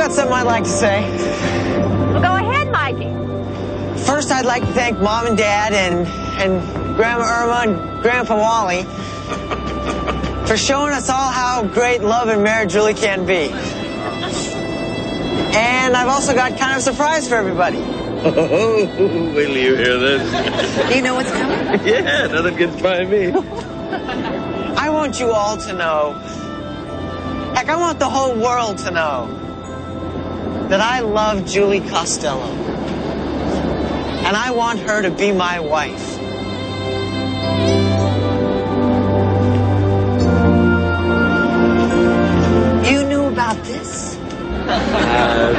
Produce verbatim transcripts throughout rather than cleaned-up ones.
got something I'd like to say. Well, go ahead, Mikey. First, I'd like to thank Mom and Dad and, and Grandma Irma and Grandpa Wally for showing us all how great love and marriage really can be. And I've also got kind of a surprise for everybody. Oh, wait till you hear this. Do you know what's coming? Yeah, nothing gets by me. I want you all to know, heck, I want the whole world to know that I love Julie Costello. And I want her to be my wife. You knew about this? Uh...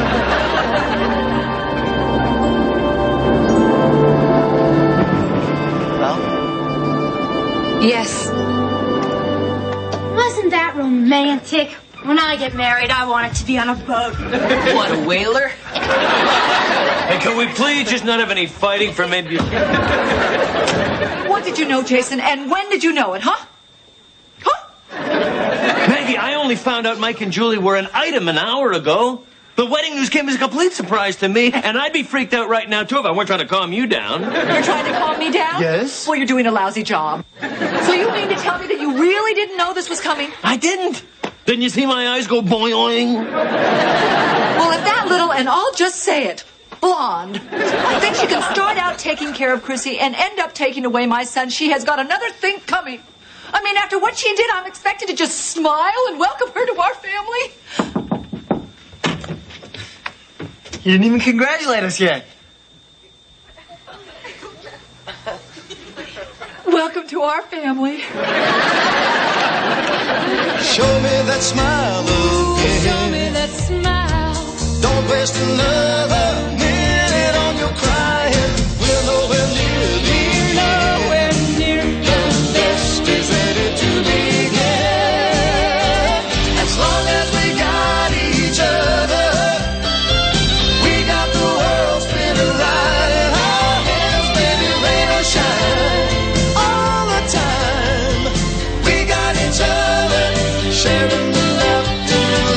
Yes. Wasn't that romantic? When I get married, I want it to be on a boat. What, a whaler? Hey, can we please just not have any fighting for maybe... What did you know, Jason, and when did you know it, huh? Huh? Maggie, I only found out Mike and Julie were an item an hour ago. The wedding news came as a complete surprise to me, and I'd be freaked out right now, too, if I weren't trying to calm you down. You're trying to calm me down? Yes. Well, you're doing a lousy job. So you mean to tell me that you really didn't know this was coming? I didn't. Didn't you see my eyes go boing? Well, if that little, and I'll just say it, blonde, thinks she can start out taking care of Chrissy and end up taking away my son, she has got another thing coming. I mean, after what she did, I'm expected to just smile and welcome her to our family. You didn't even congratulate us yet. Welcome to our family. Show me that smile again. Show me that smile. Don't waste another minute on your crying. We're nowhere near the end. Nowhere near The best is ready to begin. As long as we got each other, we got the world spinning right in our hands, baby, rain or shine. All the time, we got each other, sharing the laughter and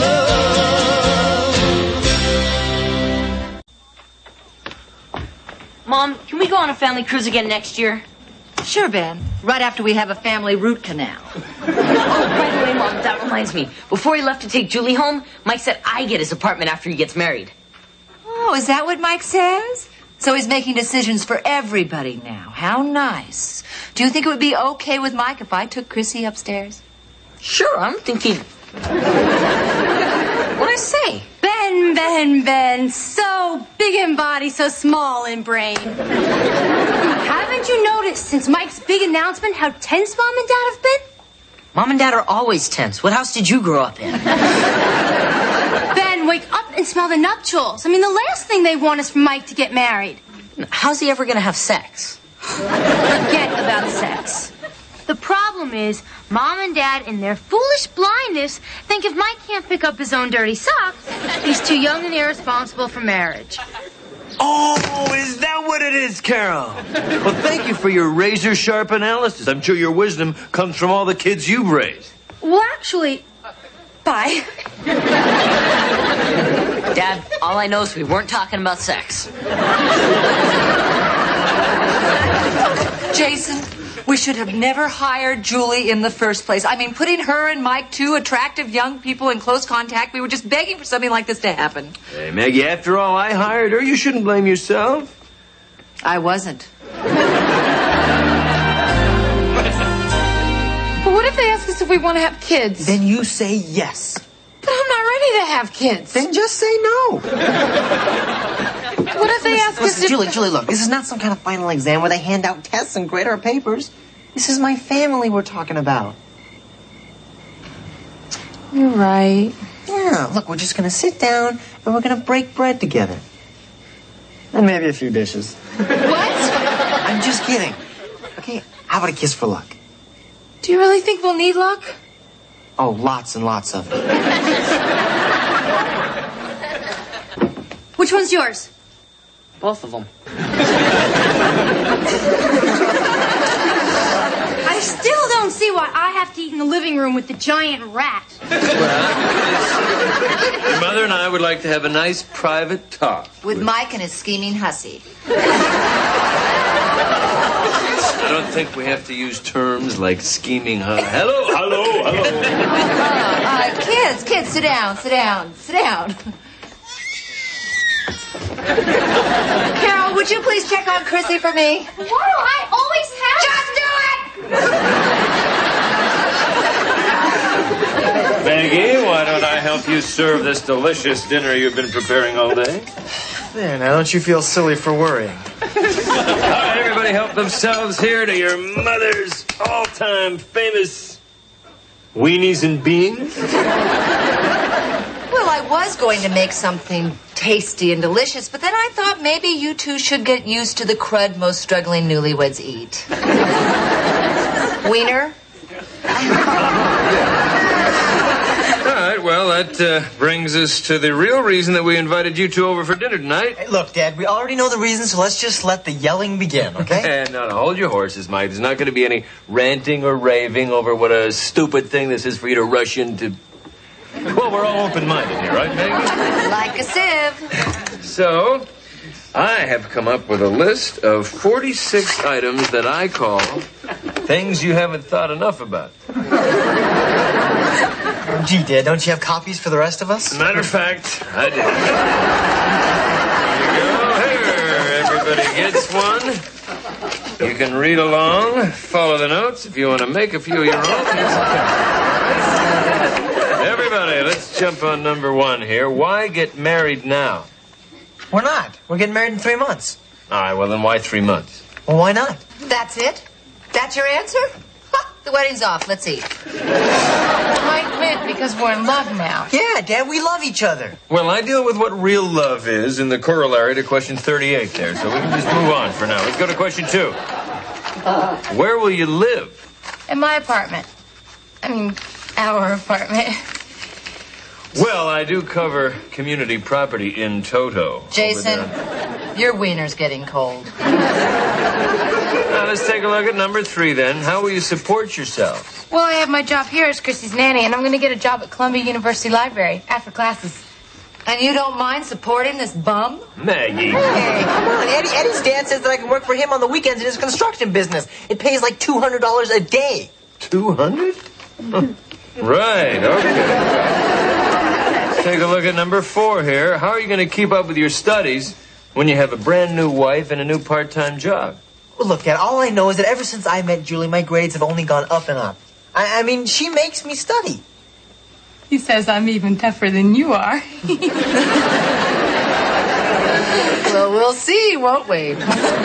love. Mom, can we go on a family cruise again next year? Sure, Ben. Right after we have a family root canal. Oh, by the way, Mom, that reminds me. Before he left to take Julie home, Mike said I get his apartment after he gets married. Oh, is that what Mike says? So he's making decisions for everybody now. How nice. Do you think it would be okay with Mike if I took Chrissy upstairs? Sure, I'm thinking... What'd I say? Ben, Ben, Ben. So big in body, so small in brain. Haven't you noticed since Mike's big announcement how tense Mom and Dad have been? Mom and Dad are always tense. What house did you grow up in? Ben, wake up and smell the nuptials. I mean, the last thing they want is for Mike to get married. How's he ever going to have sex? Forget about sex. The problem is, Mom and Dad, in their foolish blindness, think if Mike can't pick up his own dirty socks, he's too young and irresponsible for marriage. Oh, is that what it is, Carol? Well, thank you for your razor-sharp analysis. I'm sure your wisdom comes from all the kids you've raised. Well, actually, bye. Dad, all I know is we weren't talking about sex. Jason, we should have never hired Julie in the first place. I mean, putting her and Mike, two attractive young people, in close contact, we were just begging for something like this to happen. Hey, Maggie, after all, I hired her. You shouldn't blame yourself. I wasn't. But what if they ask us if we want to have kids? Then you say yes. But I'm not ready to have kids. Then just say no. What if they ask us Listen, if... Julie, Julie, look, this is not some kind of final exam where they hand out tests and grade our papers. This is my family we're talking about. You're right. Yeah, look, we're just going to sit down and we're going to break bread together. And maybe a few dishes. What? I'm just kidding. Okay, how about a kiss for luck? Do you really think we'll need luck? Oh, lots and lots of it. Which one's yours? Both of them. I still don't see why I have to eat in the living room with the giant rat. Your Mother and I would like to have a nice private talk. With Mike and his scheming hussy. I don't think we have to use terms like scheming. Huh? Hello, hello, hello. Uh, uh, kids, kids, sit down, sit down, sit down. Carol, would you please check on Chrissy for me? Why do I always have... Just do it! Maggie, why don't I help you serve this delicious dinner you've been preparing all day? There, now don't you feel silly for worrying? All right, everybody help themselves here to your mother's all-time famous weenies and beans. Well, I was going to make something tasty and delicious, but then I thought maybe you two should get used to the crud most struggling newlyweds eat. Wiener? All right, well, that uh, brings us to the real reason that we invited you two over for dinner tonight. Hey, look, Dad, we already know the reason, so let's just let the yelling begin, okay? And now, hold your horses, Mike. There's not going to be any ranting or raving over what a stupid thing this is for you to rush into. Well, we're all open-minded here, right, Maggie? Like a sieve. So, I have come up with a list of forty-six items that I call things you haven't thought enough about. Gee, Dad, don't you have copies for the rest of us? Matter of fact, I did. Here you go. Here, everybody gets one. You can read along, follow the notes. If you want to make a few of your own. Everybody, let's jump on number one here. Why get married now? We're not. We're getting married in three months. All right, well, then why three months? Well, why not? That's it? That's your answer? Ha, the wedding's off. Let's eat. Mike meant because we're in love now. Yeah, Dad, we love each other. Well, I deal with what real love is in the corollary to question thirty-eight there, so we can just move on for now. Let's go to question two. Where will you live? In my apartment. I mean, our apartment. Well, I do cover community property in toto. Jason, your wiener's getting cold. Now, let's take a look at number three, then. How will you support yourself? Well, I have my job here as Chrissy's nanny, and I'm going to get a job at Columbia University Library after classes. And you don't mind supporting this bum? Maggie. Hey, come on. Eddie, Eddie's dad says that I can work for him on the weekends in his construction business. It pays like two hundred dollars a day. two hundred? Right, okay. Take a look at number four here. How are you going to keep up with your studies when you have a brand new wife and a new part-time job? Well, look, Dad, all I know is that ever since I met Julie, my grades have only gone up and up. I, I mean, she makes me study. He says I'm even tougher than you are. Well, we'll see, won't we?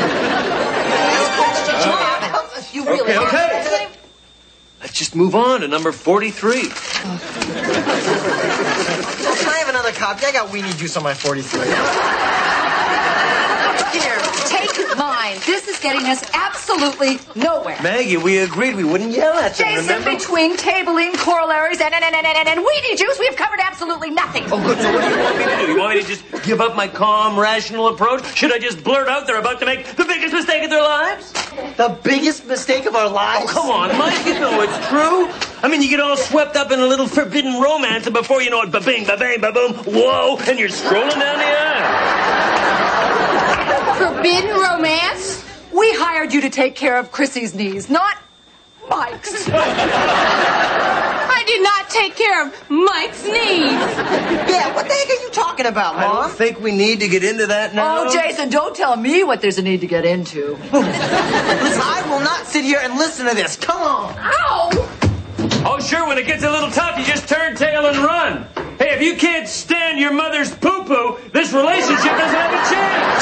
You really Okay, okay. Let's just move on to number forty-three. Oh, can I have another copy? I got weenie juice on my forty-three. Here, take mine. This is getting us absolutely nowhere. Maggie, we agreed we wouldn't yell at them, Jason, remember? between tabling, corollaries, and, and, and, and, and, and weenie juice, we have covered absolutely nothing. Oh, good. So what do you want me to do? You want me to just give up my calm, rational approach? Should I just blurt out they're about to make the biggest mistake of their lives? The biggest mistake of our lives? Oh, come on, Mike, you know it's true. I mean, you get all swept up in a little forbidden romance, and before you know it, ba-bing, ba-bang, ba-boom, whoa, and you're strolling down the aisle. Forbidden romance? We hired you to take care of Chrissy's knees, not Mike's. I did not take care of Mike's needs. Yeah, what the heck are you talking about, I Mom? don't think we need to get into that now. Oh, Jason, don't tell me what there's a need to get into. Listen, I will not sit here and listen to this. Come on. Ow! Oh, sure, when it gets a little tough, you just turn tail and run. Hey, if you can't stand your mother's poo-poo, this relationship doesn't have a chance.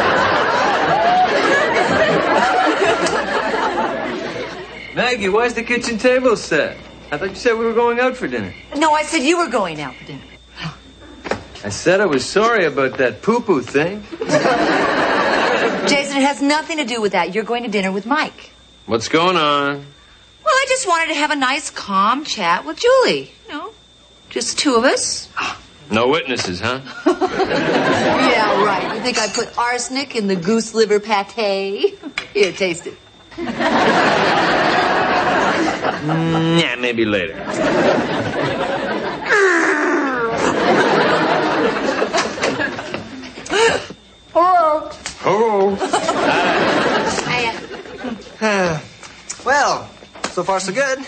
Maggie, why's the kitchen table set? I thought you said we were going out for dinner. No, I said you were going out for dinner. I said I was sorry about that poo-poo thing. Jason, it has nothing to do with that. You're going to dinner with Mike. What's going on? Well, I just wanted to have a nice, calm chat with Julie. You know, just two of us. No witnesses, huh? Yeah, right. You think I put arsenic in the goose liver pate? Here, taste it. Mm, yeah, maybe later. so far so good.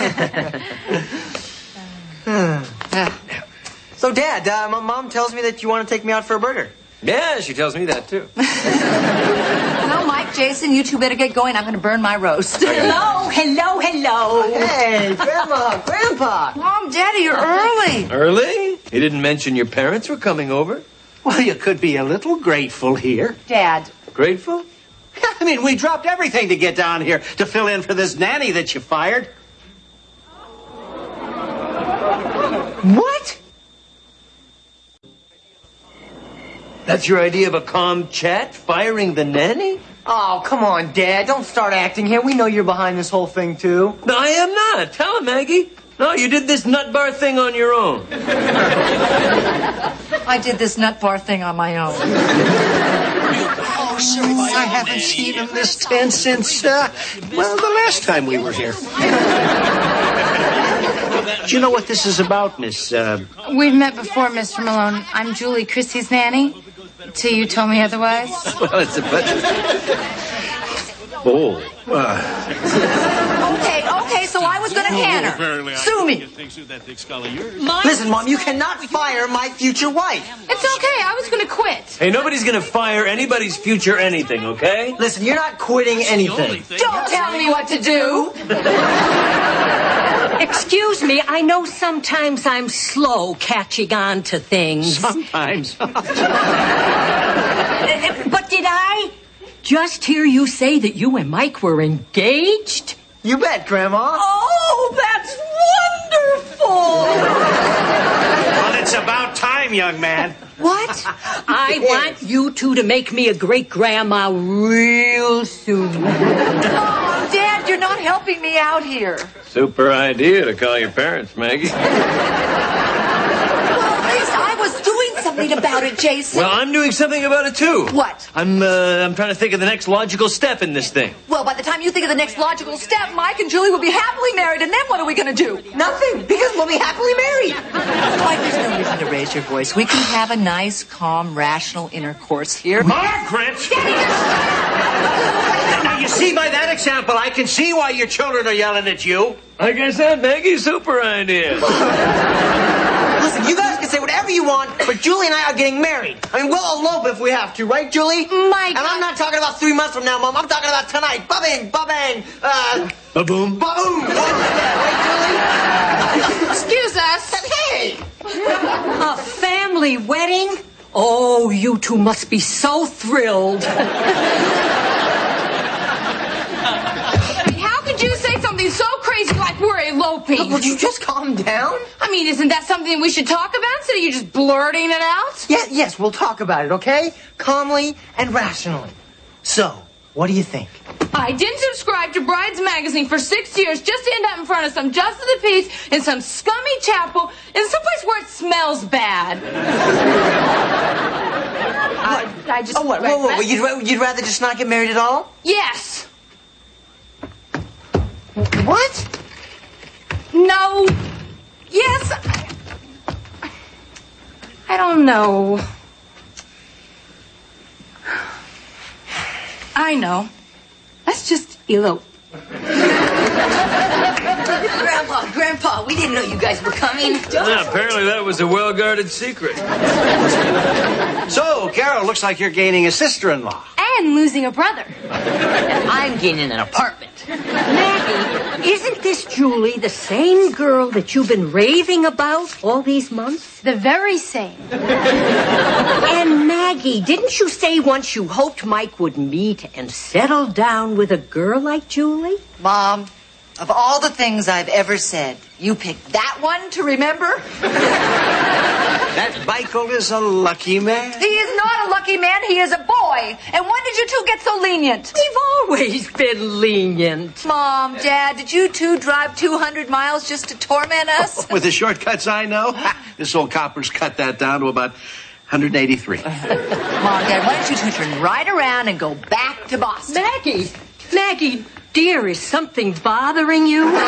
So, Dad, uh, my mom tells me that you want to take me out for a burger. Yeah, she tells me that, too. Well, Mike, Jason, you two better get going. I'm going to burn my roast. Hello, hello, hello. Hey, Grandma, Grandpa. Mom, Daddy, you're early. Early? You didn't mention your parents were coming over? Well, you could be a little grateful here. Dad. Grateful? I mean, we dropped everything to get down here to fill in for this nanny that you fired. What? That's your idea of a calm chat? Firing the nanny? Oh, come on, Dad. Don't start acting here. We know you're behind this whole thing, too. No, I am not. Tell him, Maggie. No, you did this nut bar thing on your own. I did this nut bar thing on my own. Oh, sir, I haven't seen him this tense since, uh, well, the last time we were here. Do you know what this is about, Miss, uh... We've met before, Mister Malone. I'm Julie, Chrissy's nanny. Till you told me otherwise. Well, it's a budget. Oh. Uh... Okay, okay, so I was going to can her. Sue me. Listen, Mom, you cannot fire my future wife. It's okay. I was going to quit. Hey, nobody's gonna fire anybody's future anything, okay? Listen, you're not quitting anything. Don't tell me what to do. Excuse me, I know sometimes I'm slow catching on to things. Sometimes. But did I just hear you say that you and Mike were engaged? You bet, Grandma. Oh, that's wonderful! Well, it's about time, young man. What? I want you two to make me a great-grandma real soon. Oh, Dad, you're not helping me out here. Super idea to call your parents, Maggie. Well, at least I was doing something about it, Jason. Well, I'm doing something about it, too. What? I'm, uh, I'm trying to think of the next logical step in this thing. Well, by the time you think of the next logical step, Mike and Julie will be happily married, and then what are we going to do? Nothing, because we'll be happily married. Mike, there's no reason to raise your voice. We can have a nice, calm, rational intercourse here. Margaret! Now, you see by that example, I can see why your children are yelling at you. Like I said, Maggie, super idea. Listen, you guys can say whatever you want, but Julie and I are getting married. I mean, we'll elope if we have to, right, Julie? Mike, And I'm not talking about three months from now, Mom. I'm talking about tonight. Ba-bing, ba-bang, uh... Ba-boom. Ba-boom! Right, Julie? Excuse us. Hey! A family wedding? Oh, you two must be so thrilled. How could you say something so crazy like we're eloping? Would you just calm down? I mean, isn't that something we should talk about instead of you just blurting it out? Yeah, yes, we'll talk about it, okay? Calmly and rationally. So, what do you think? I didn't subscribe to Brides Magazine for six years just to end up in front of some Justice of the Peace in some scummy chapel in some place where it smells bad. I, I just... Oh, what? Whoa, whoa, whoa. You'd, ra- you'd rather just not get married at all? Yes. What? No. Yes. I, I don't know. I know. Let's just elope. Grandpa, Grandpa, we didn't know you guys were coming. Yeah, apparently that was a well-guarded secret. So, Carol, looks like you're gaining a sister-in-law. And losing a brother. I'm gaining an apartment. Maggie, isn't this Julie the same girl that you've been raving about all these months? The very same. And Maggie, didn't you say once you hoped Mike would meet and settle down with a girl like Julie? Mom, of all the things I've ever said, you picked that one to remember? That Michael is a lucky man. He is not a lucky man. He is a boy. And when did you two get so lenient? We've always been lenient. Mom, Dad, did you two drive two hundred miles just to torment us? With the shortcuts I know, this old copper's cut that down to about one hundred eighty-three. Mom, Dad, why don't you two turn right around and go back to Boston? Maggie, Maggie, dear, is something bothering you? What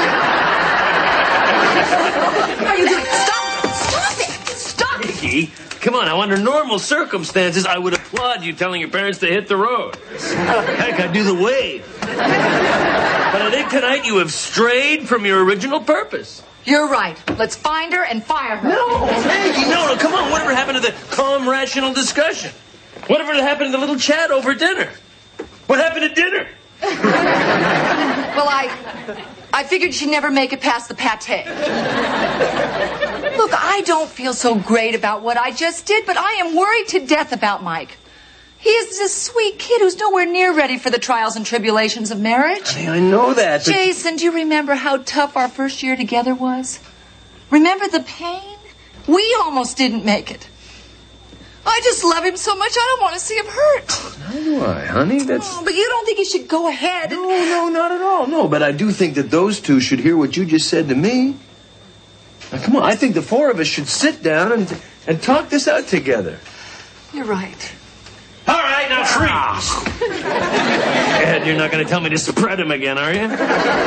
are you doing? Stop! Stop it! Stop! Maggie, come on, now, under normal circumstances, I would applaud you telling your parents to hit the road. Heck, I'd do the wave. But I think tonight you have strayed from your original purpose. You're right. Let's find her and fire her. No, Maggie, no, no, come on. Whatever happened to the calm, rational discussion? Whatever happened to the little chat over dinner? What happened to dinner? Well, I... I figured she'd never make it past the pate. Look, I don't feel so great about what I just did, but I am worried to death about Mike. He is this sweet kid who's nowhere near ready for the trials and tribulations of marriage. I mean, I know that, but... Jason, do you remember how tough our first year together was? Remember the pain? We almost didn't make it. I just love him so much, I don't want to see him hurt. Neither do I, honey. That's... Oh, but you don't think he should go ahead and... No, no, not at all. No, but I do think that those two should hear what you just said to me. Now, come on, I think the four of us should sit down and, and talk this out together. You're right. All right, now freeze. Ed, you're not going to tell me to spread him again, are you?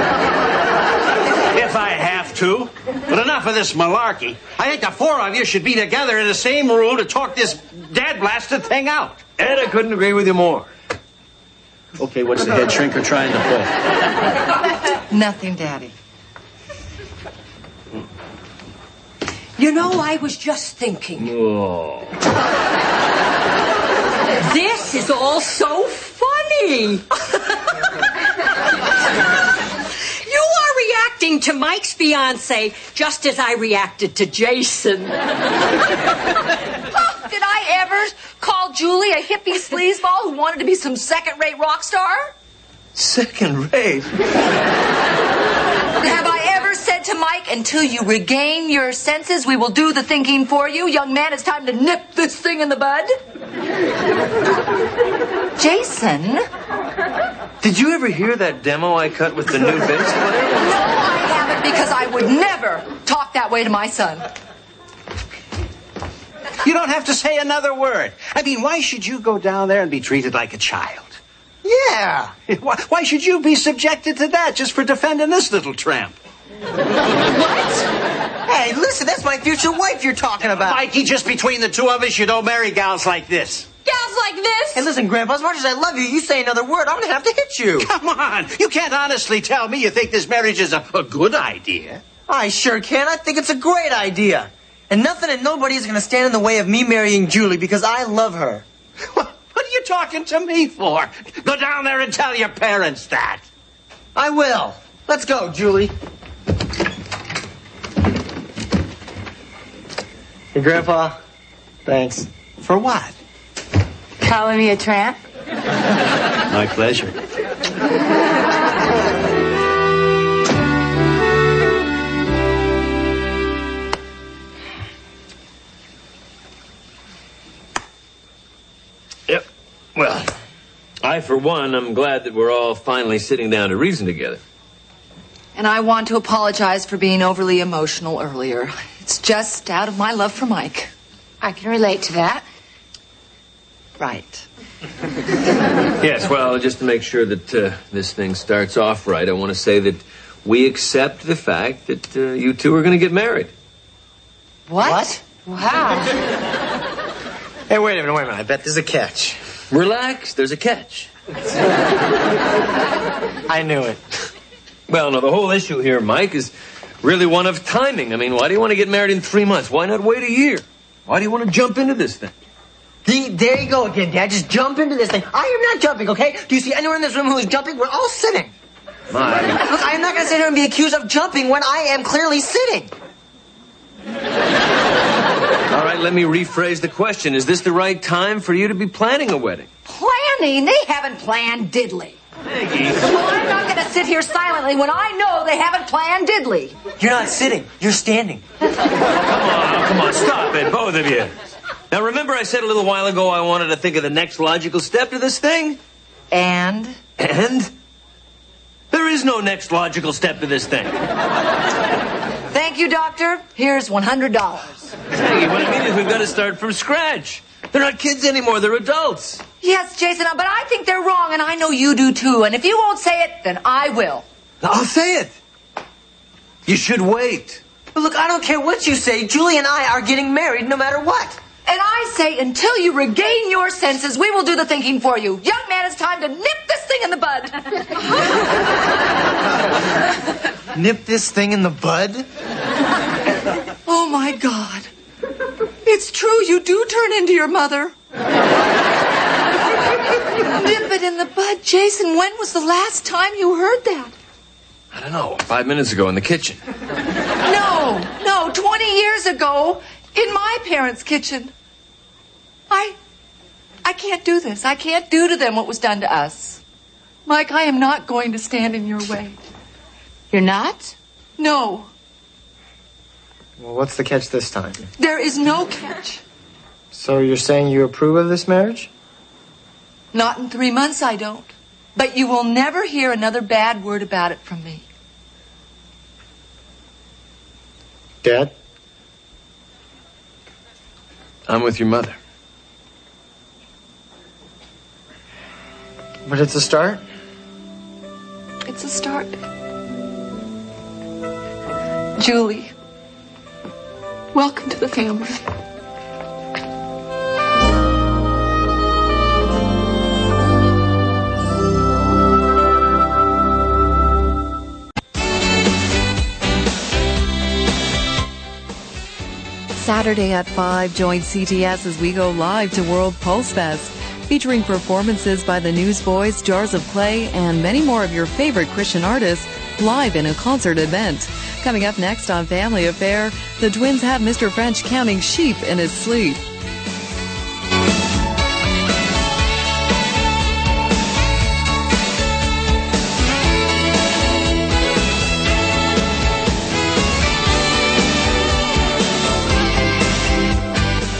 If I have to. But enough of this malarkey. I think the four of you should be together in the same room to talk this dad-blasted thing out. Ed, I couldn't agree with you more. Okay, what's the head shrinker trying to pull? Nothing, Daddy. You know, I was just thinking. Oh. This is all so funny. You are reacting to Mike's fiancé just as I reacted to Jason. Oh, did I ever call Julie a hippie sleazeball who wanted to be some second-rate rock star? Second rate? Have I ever said to Mike, until you regain your senses, we will do the thinking for you? Young man, it's time to nip this thing in the bud. Jason? Did you ever hear that demo I cut with the new bass player? No, I haven't, because I would never talk that way to my son. You don't have to say another word. I mean, why should you go down there and be treated like a child? Yeah. Why, why should you be subjected to that just for defending this little tramp? What? Hey, listen, that's my future wife you're talking about. Mikey, just between the two of us, you don't marry gals like this. Gals like this? Hey, listen, Grandpa, as much as I love you, you say another word, I'm going to have to hit you. Come on. You can't honestly tell me you think this marriage is a, a good idea. I sure can. I think it's a great idea. And nothing and nobody is going to stand in the way of me marrying Julie because I love her. What are you talking to me for? Go down there and tell your parents that. I will. Let's go, Julie. Hey, Grandpa. Thanks. For what? Calling me a tramp? My pleasure. Yep. Well, I, for one, am glad that we're all finally sitting down to reason together. And I want to apologize for being overly emotional earlier. It's just out of my love for Mike. I can relate to that. Right. Yes, well, just to make sure that uh, this thing starts off right, I want to say that we accept the fact that uh, you two are going to get married. What? Wow. Hey, wait a minute, wait a minute. I bet there's a catch. Relax, there's a catch. I knew it. Well, no, the whole issue here, Mike, is really one of timing. I mean, why do you want to get married in three months? Why not wait a year? Why do you want to jump into this thing? The, there you go again, Dad. Just jump into this thing. I am not jumping, okay? Do you see anyone in this room who is jumping? We're all sitting. Mike. Look, I am not going to sit here and be accused of jumping when I am clearly sitting. All right, let me rephrase the question. Is this the right time for you to be planning a wedding? Planning? They haven't planned diddly. Maggie. Well, I'm not going to sit here silently when I know they haven't planned diddly. You're not sitting. You're standing. Come on, come on, stop it, both of you. Now, remember I said a little while ago I wanted to think of the next logical step to this thing? And? And? There is no next logical step to this thing. Thank you, Doctor. Here's one hundred dollars. Maggie, what I mean is we've got to start from scratch. They're not kids anymore, they're adults. Yes, Jason, but I think they're wrong, and I know you do too. And if you won't say it, then I will. I'll say it. You should wait. But look, I don't care what you say. Julie and I are getting married no matter what. And I say, until you regain your senses, we will do the thinking for you. Young man, it's time to nip this thing in the bud. Nip this thing in the bud? Oh, my God. It's true. You do turn into your mother. Nip it in the bud. Jason, when was the last time you heard that? I don't know, five minutes ago in the kitchen. No, no, twenty years ago in my parents' kitchen. I, I can't do this. I can't do to them what was done to us. Mike, I am not going to stand in your way. You're not? No, Well, what's the catch this time? there is no catch. So you're saying you approve of this marriage? Not in three months, I don't. But you will never hear another bad word about it from me. Dad? I'm with your mother. But it's a start? It's a start. Julie, welcome to the family. Saturday at five, join C T S as we go live to World Pulse Fest, featuring performances by the Newsboys, Jars of Clay, and many more of your favorite Christian artists live in a concert event. Coming up next on Family Affair, the twins have Mister French counting sheep in his sleep.